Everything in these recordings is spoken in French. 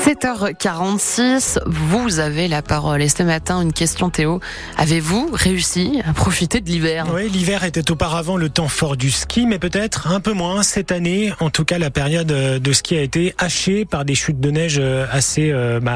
7h46, vous avez la parole. Et ce matin, une question Théo. Avez-vous réussi à profiter de l'hiver ? Oui, l'hiver était auparavant le temps fort du ski, mais peut-être un peu moins cette année. En tout cas, la période de ski a été hachée par des chutes de neige assez,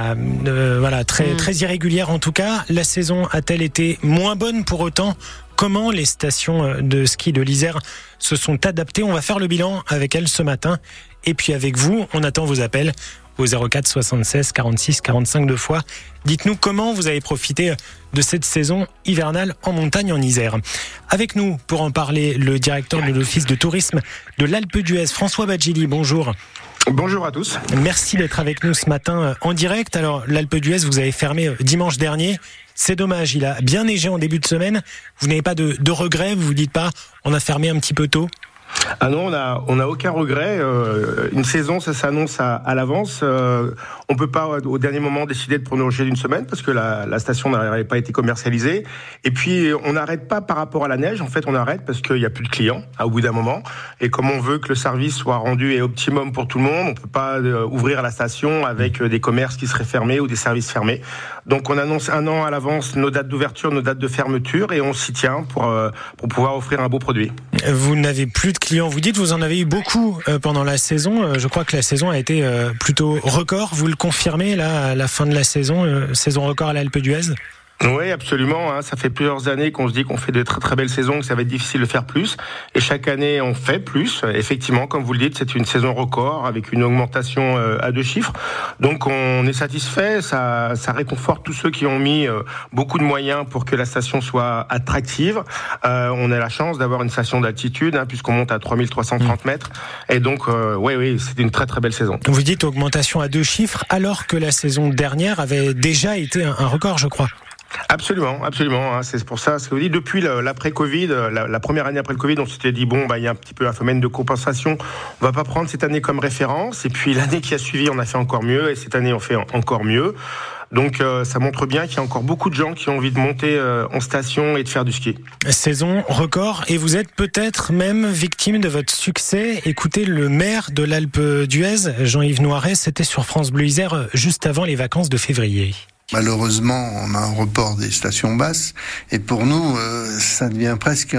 très irrégulières. En tout cas, la saison a-t-elle été moins bonne pour autant ? Comment les stations de ski de l'Isère se sont adaptées ? On va faire le bilan avec elles ce matin. Et puis avec vous, on attend vos appels au 04 76 46 45 2 fois. Dites-nous comment vous avez profité de cette saison hivernale en montagne en Isère. Avec nous, pour en parler, le directeur de l'Office de tourisme de l'Alpe d'Huez, François Badjili. Bonjour. Bonjour à tous. Merci d'être avec nous ce matin en direct. Alors, l'Alpe d'Huez, vous avez fermé dimanche dernier. C'est dommage, il a bien neigé en début de semaine. Vous n'avez pas de regrets, vous vous dites pas, on a fermé un petit peu tôt ? Ah non, on a aucun regret. Une saison, ça s'annonce à l'avance. On peut pas au dernier moment décider de prolonger d'une semaine parce que la station n'avait pas été commercialisée. Et puis on n'arrête pas par rapport à la neige. En fait, on arrête parce qu'il y a plus de clients au bout d'un moment. Et comme on veut que le service soit rendu et optimum pour tout le monde, on peut pas ouvrir la station avec des commerces qui seraient fermés ou des services fermés. Donc on annonce un an à l'avance nos dates d'ouverture, nos dates de fermeture, et on s'y tient pour pouvoir offrir un beau produit. Vous n'avez plus de clients. Vous dites que vous en avez eu beaucoup pendant la saison. Je crois que la saison a été plutôt record. Vous le confirmez là à la fin de la saison, saison record à l'Alpe d'Huez ? Oui, absolument. Ça fait plusieurs années qu'on se dit qu'on fait de très très belles saisons, que ça va être difficile de faire plus. Et chaque année, on fait plus. Effectivement, comme vous le dites, c'est une saison record avec une augmentation à 2 chiffres. Donc, on est satisfait. Ça réconforte tous ceux qui ont mis beaucoup de moyens pour que la station soit attractive. On a la chance d'avoir une station d'altitude, puisqu'on monte à 3330 mètres. Et donc, oui, c'est une très très belle saison. Vous dites augmentation à 2 chiffres, alors que la saison dernière avait déjà été un record, je crois. Absolument. C'est pour ça, ce que vous dites. Depuis l'après-Covid, la première année après le Covid, on s'était dit il y a un petit peu un phénomène de compensation. On va pas prendre cette année comme référence. Et puis l'année qui a suivi, on a fait encore mieux. Et cette année, on fait encore mieux. Donc ça montre bien qu'il y a encore beaucoup de gens qui ont envie de monter en station et de faire du ski. Saison record, et vous êtes peut-être même victime de votre succès. Écoutez, le maire de l'Alpe d'Huez, Jean-Yves Noiret, c'était sur France Bleu Isère juste avant les vacances de février. Malheureusement, on a un report des stations basses, et pour nous, ça devient presque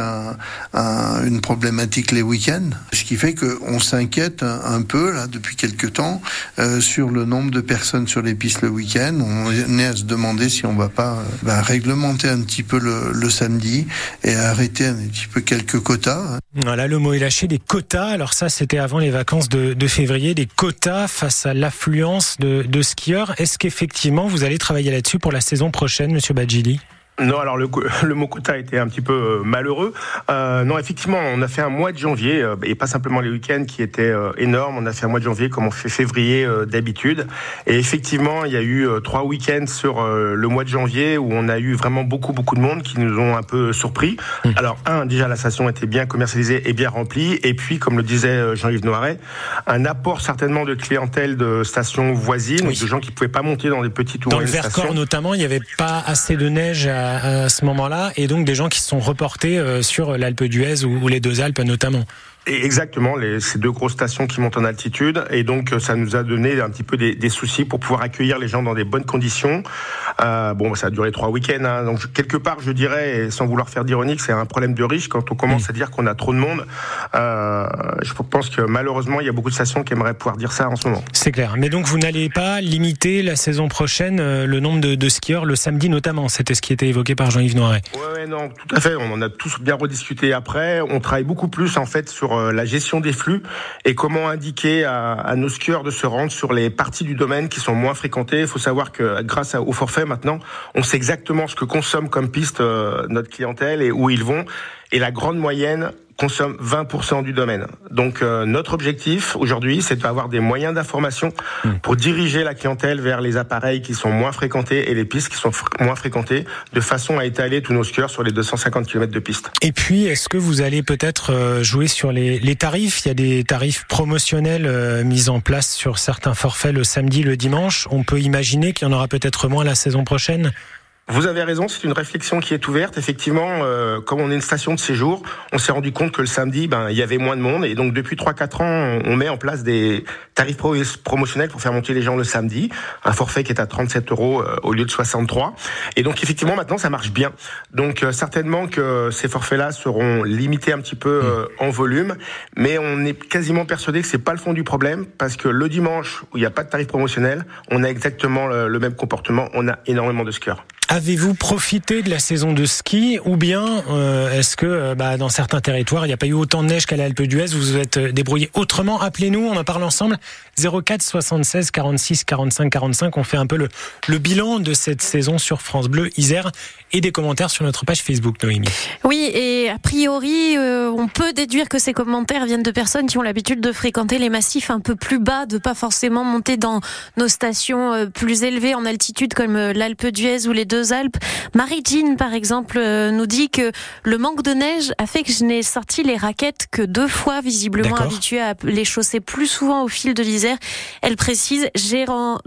une problématique les week-ends, ce qui fait qu'on s'inquiète un peu là depuis quelques temps sur le nombre de personnes sur les pistes le week-end. On est à se demander si on va pas réglementer un petit peu le samedi et arrêter un petit peu quelques quotas. Voilà, le mot est lâché, des quotas. Alors ça, c'était avant les vacances de février, des quotas face à l'affluence de skieurs. Est-ce qu'effectivement vous allez travailler là-dessus pour la saison prochaine, Monsieur Badjili ? Non, alors le mot quota était un petit peu malheureux. Non, effectivement, on a fait un mois de janvier, et pas simplement les week-ends qui étaient énormes. On a fait un mois de janvier comme on fait février d'habitude. Et effectivement, il y a eu 3 week-ends sur le mois de janvier où on a eu vraiment beaucoup de monde qui nous ont un peu surpris. Alors, déjà la station était bien commercialisée et bien remplie. Et puis, comme le disait Jean-Yves Noiret, un apport certainement de clientèle de stations voisines, de gens qui pouvaient pas monter dans des petites ou dans le Vercors notamment, il n'y avait pas assez de neige à ce moment-là, et donc des gens qui se sont reportés sur l'Alpe d'Huez ou les Deux Alpes notamment. Et exactement, ces 2 grosses stations qui montent en altitude, et donc ça nous a donné un petit peu des soucis pour pouvoir accueillir les gens dans des bonnes conditions. Ça a duré 3 week-ends, donc quelque part je dirais, et sans vouloir faire d'ironie, que c'est un problème de riche quand on commence à dire qu'on a trop de monde. Je pense que malheureusement il y a beaucoup de stations qui aimeraient pouvoir dire ça en ce moment. C'est clair, mais donc vous n'allez pas limiter la saison prochaine le nombre de skieurs le samedi notamment, c'était ce qui était évoqué par Jean-Yves Noiret. Ouais, non, tout à fait, on en a tous bien rediscuté après. On travaille beaucoup plus en fait sur la gestion des flux et comment indiquer à nos skieurs de se rendre sur les parties du domaine qui sont moins fréquentées. Il faut savoir que grâce au forfait maintenant, on sait exactement ce que consomme comme piste notre clientèle et où ils vont. Et la grande moyenne consomme 20% du domaine. Donc notre objectif aujourd'hui, c'est d'avoir des moyens d'information pour diriger la clientèle vers les appareils qui sont moins fréquentés et les pistes qui sont moins fréquentées, de façon à étaler tous nos skieurs sur les 250 km de piste. Et puis, est-ce que vous allez peut-être jouer sur les tarifs ? Il y a des tarifs promotionnels mis en place sur certains forfaits le samedi, le dimanche. On peut imaginer qu'il y en aura peut-être moins la saison prochaine ? Vous avez raison, c'est une réflexion qui est ouverte. Effectivement, comme on est une station de séjour, on s'est rendu compte que le samedi, il y avait moins de monde. Et donc, depuis 3-4 ans, on met en place des tarifs promotionnels pour faire monter les gens le samedi. Un forfait qui est à 37 € au lieu de 63. Et donc, effectivement, maintenant, ça marche bien. Donc, certainement que ces forfaits-là seront limités un petit peu en volume. Mais on est quasiment persuadé que c'est pas le fond du problème. Parce que le dimanche, où il n'y a pas de tarif promotionnel, on a exactement le même comportement. On a énormément de skieurs. Avez-vous profité de la saison de ski ou bien est-ce que dans certains territoires il n'y a pas eu autant de neige qu'à l'Alpe d'Huez, vous vous êtes débrouillé autrement? Appelez-nous, on en parle ensemble. 04 76 46 45 45. On fait un peu le bilan de cette saison sur France Bleu Isère et des commentaires sur notre page Facebook, Noémie. Oui, et a priori, on peut déduire que ces commentaires viennent de personnes qui ont l'habitude de fréquenter les massifs un peu plus bas, de pas forcément monter dans nos stations plus élevées en altitude comme l'Alpe d'Huez ou les Deux Alpes. Marie-Jean, par exemple, nous dit que le manque de neige a fait que je n'ai sorti les raquettes que 2 fois, visiblement habituée à les chausser plus souvent au fil de l'hiver. Elle précise, j'ai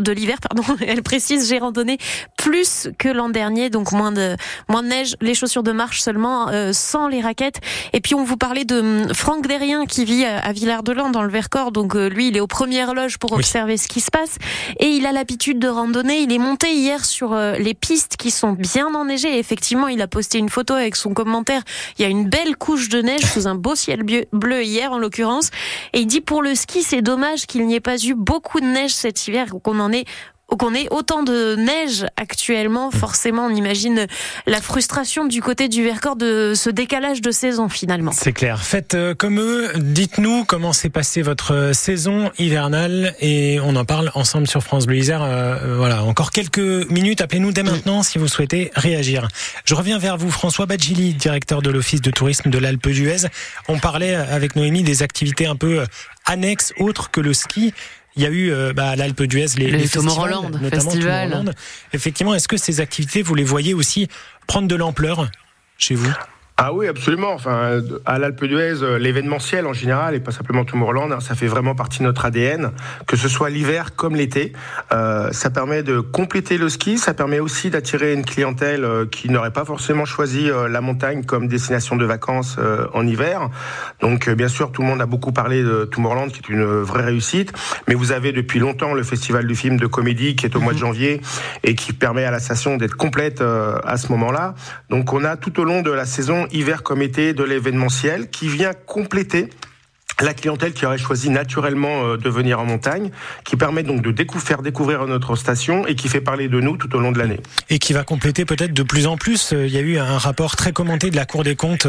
randonné plus que l'an dernier, donc moins de neige, les chaussures de marche seulement, sans les raquettes. Et puis on vous parlait de Franck Derrien qui vit à Villard-de-Lans dans le Vercors, donc lui il est aux premières loges pour observer ce qui se passe et il a l'habitude de randonner. Il est monté hier sur les pistes qui sont bien enneigées et effectivement il a posté une photo avec son commentaire. Il y a une belle couche de neige sous un beau ciel bleu hier en l'occurrence, et il dit pour le ski c'est dommage qu'il n'y ait pas eu beaucoup de neige cet hiver, qu'on ait autant de neige actuellement. Forcément, on imagine la frustration du côté du Vercors de ce décalage de saison finalement. C'est clair. Faites comme eux. Dites-nous comment s'est passée votre saison hivernale et on en parle ensemble sur France Bleu Isère. Encore quelques minutes. Appelez-nous dès maintenant si vous souhaitez réagir. Je reviens vers vous, François Badjili, directeur de l'Office de tourisme de l'Alpe d'Huez. On parlait avec Noémie des activités un peu annexes, autres que le ski. Il y a eu à l'Alpe d'Huez les Tomorrowland, notamment festival. Tomorrowland. Effectivement, est-ce que ces activités, vous les voyez aussi prendre de l'ampleur chez vous ? Ah oui, absolument. Enfin, à l'Alpe d'Huez, l'événementiel en général, et pas simplement Tomorrowland, ça fait vraiment partie de notre ADN, que ce soit l'hiver comme l'été. Ça permet de compléter le ski, ça permet aussi d'attirer une clientèle qui n'aurait pas forcément choisi la montagne comme destination de vacances en hiver. Donc, bien sûr, tout le monde a beaucoup parlé de Tomorrowland, qui est une vraie réussite. Mais vous avez depuis longtemps le Festival du film de comédie qui est au mois de janvier et qui permet à la station d'être complète à ce moment-là. Donc, on a tout au long de la saison hiver comme été de l'événementiel qui vient compléter la clientèle qui aurait choisi naturellement de venir en montagne, qui permet donc de faire découvrir notre station et qui fait parler de nous tout au long de l'année. Et qui va compléter peut-être de plus en plus. Il y a eu un rapport très commenté de la Cour des comptes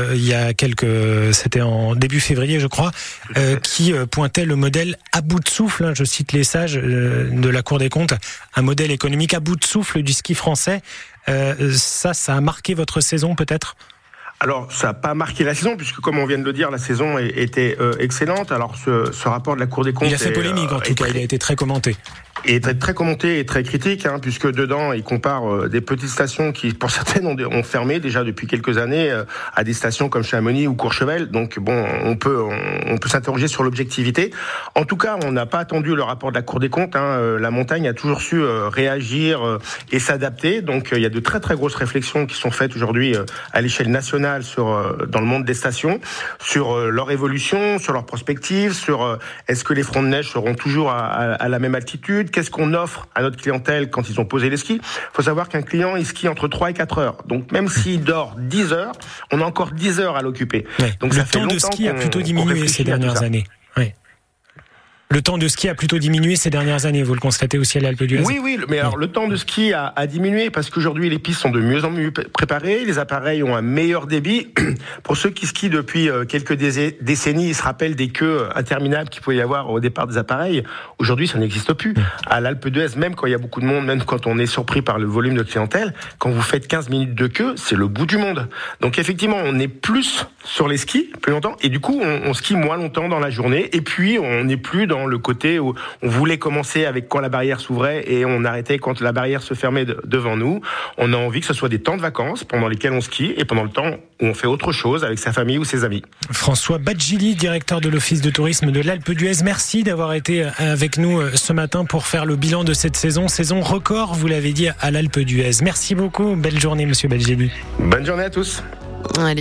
c'était en début février je crois, qui pointait le modèle à bout de souffle, je cite les sages de la Cour des comptes, un modèle économique à bout de souffle du ski français. Ça a marqué votre saison peut-être ? Alors, ça n'a pas marqué la saison, puisque comme on vient de le dire, la saison était excellente. Alors, ce rapport de la Cour des comptes... Il a fait polémique en tout cas, il a été très commenté. Et très commenté et très critique, puisque dedans, il compare des petites stations qui, pour certaines, ont fermé déjà depuis quelques années à des stations comme Chamonix ou Courchevel. Donc, bon, on peut s'interroger sur l'objectivité. En tout cas, on n'a pas attendu le rapport de la Cour des comptes. La montagne a toujours su réagir et s'adapter. Donc, il y a de très, très grosses réflexions qui sont faites aujourd'hui à l'échelle nationale dans le monde des stations, sur leur évolution, sur leur prospective, sur est-ce que les fronts de neige seront toujours à la même altitude, qu'est-ce qu'on offre à notre clientèle quand ils ont posé les skis. Il faut savoir qu'un client, il skie entre 3 et 4 heures. Donc même s'il dort 10 heures, on a encore 10 heures à l'occuper. Ouais. Donc le temps de ski a plutôt diminué ces dernières années. Ouais. Le temps de ski a plutôt diminué ces dernières années, vous le constatez aussi à l'Alpe d'Huez ? Oui, mais alors le temps de ski a diminué parce qu'aujourd'hui les pistes sont de mieux en mieux préparées, les appareils ont un meilleur débit. Pour ceux qui skient depuis quelques décennies, ils se rappellent des queues interminables qu'il pouvait y avoir au départ des appareils. Aujourd'hui, ça n'existe plus. À l'Alpe d'Huez, même quand il y a beaucoup de monde, même quand on est surpris par le volume de clientèle, quand vous faites 15 minutes de queue, c'est le bout du monde. Donc effectivement, on est plus sur les skis plus longtemps et du coup, on skie moins longtemps dans la journée et puis on n'est plus dans dans le côté où on voulait commencer avec quand la barrière s'ouvrait et on arrêtait quand la barrière se fermait devant nous. On a envie que ce soit des temps de vacances pendant lesquels on skie et pendant le temps où on fait autre chose avec sa famille ou ses amis. François Badjili, directeur de l'Office de tourisme de l'Alpe d'Huez, merci d'avoir été avec nous ce matin pour faire le bilan de cette saison record, vous l'avez dit, à l'Alpe d'Huez. Merci beaucoup, belle journée monsieur Badjili. Bonne journée à tous. Allez.